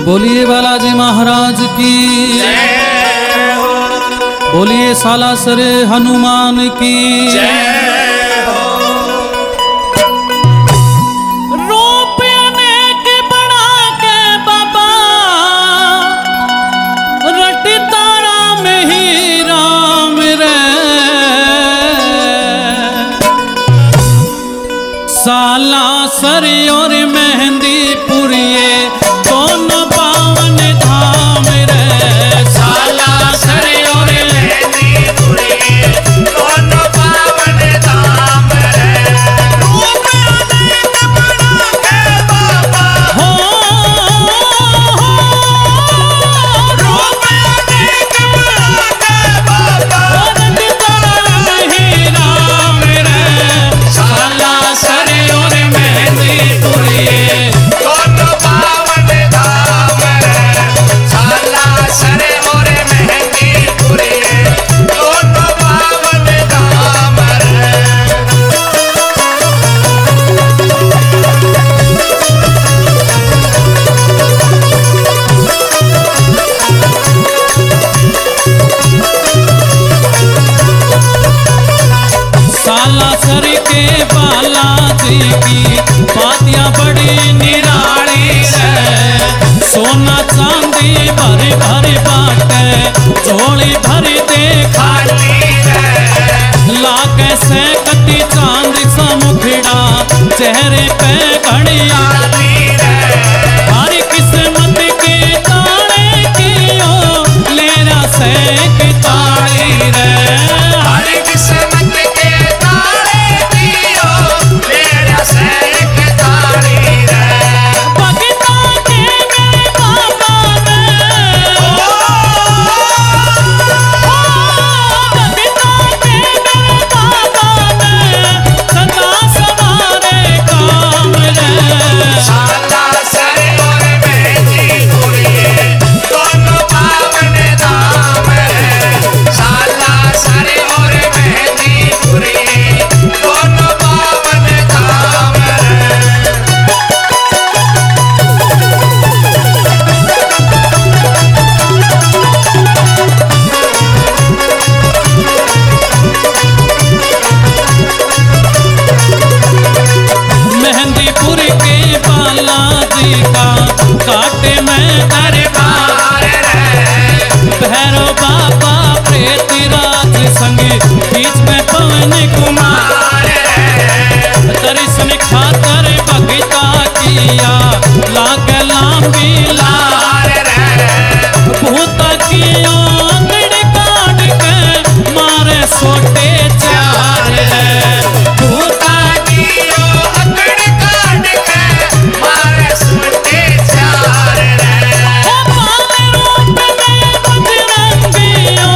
बोलिए बालाजी महाराज की जय हो। बोलिए सालासर हनुमान की जय हो। रूप अनेक बना के बाबा रटता राम ही राम रे। सालासर और मेहंदीपुर ये दोनों पावन धाम रे। सालासर और मेहंदीपुर ये दोनों पावन धाम रे। रूप अनेक बना के बाबा हो रूप अनेक बना के बाबा रटता राम ही राम रे। सालासर और मेहंदीपुर ये दोनों पावन धाम रे। सालासर और मेहंदीपुर ये दोनों पावन धाम रे। सालासर के बालाजी की बातियां बड़ी निराली है। सोना चांदी भर भर बाटे झोली भर दे खाली रे लाके से कति चांद सा मुखड़ा चेहरे पे घड़िया। खाली रे हर किस्मत के तारे कियो लेरा से की ताली रे। हर किस्मत के तारे दियो मेरा सैक तारी रे। भगता के मेरे बाबा ने भगता के मेरे बाबा ने सदा सवारे काम रे। सालासर और मेहंदीपुर ये दोनों पावन धाम रे। सालासर और मेहंदीपुर ये दोनों पावन धाम रे। मेहंदीपुर के बालाजी का काटे में दरबार भैरव बाबा प्रेतराज संग बीच में पवन कुमार दर्शन खातर भगता किया लाग लांबी लार भूत किया अंगड़ काट के मारे सोटे चार भूता कियो अकड़ काट के मारे सुनते चार रे। पाले रूप में बजरंगियों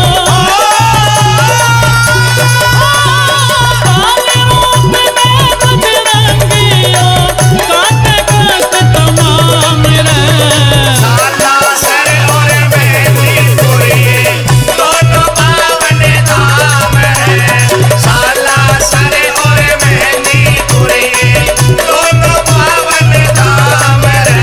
पाले रूप में बजरंगियों काटे कष्ट तमाम रे। सालासर और मेहंदीपुर ये दोनों पावन धाम रे। सालासर और मेहंदीपुर ये दोनों पावन धाम रे।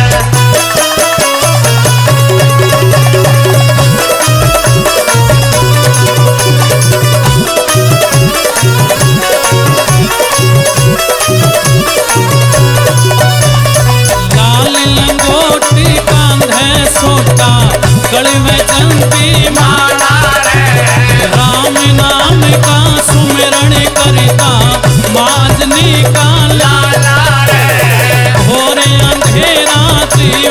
लाल लंगोटी कांधे सोटा गले में चंदी माला राम नाम का सुमिरण करता माजनी का लाला घोरे अंधेरा जीव